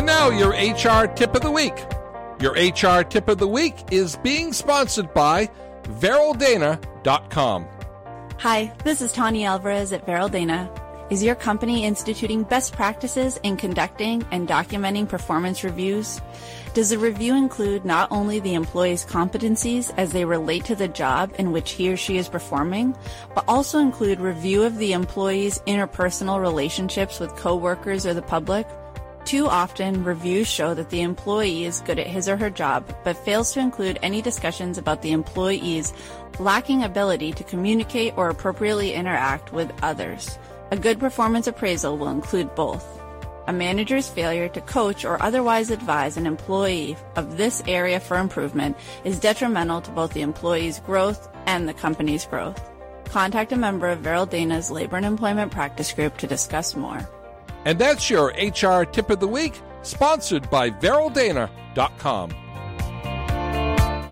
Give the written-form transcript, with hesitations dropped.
And now your HR Tip of the Week. Your HR Tip of the Week is being sponsored by VerylDana.com. Hi, this is Tanya Alvarez at VerylDana. Is your company instituting best practices in conducting and documenting performance reviews? Does the review include not only the employee's competencies as they relate to the job in which he or she is performing, but also include review of the employee's interpersonal relationships with coworkers or the public? Too often, reviews show that the employee is good at his or her job, but fails to include any discussions about the employee's lacking ability to communicate or appropriately interact with others. A good performance appraisal will include both. A manager's failure to coach or otherwise advise an employee of this area for improvement is detrimental to both the employee's growth and the company's growth. Contact a member of VerylDana's Labor and Employment Practice Group to discuss more. And that's your HR Tip of the Week, sponsored by VerylDana.com.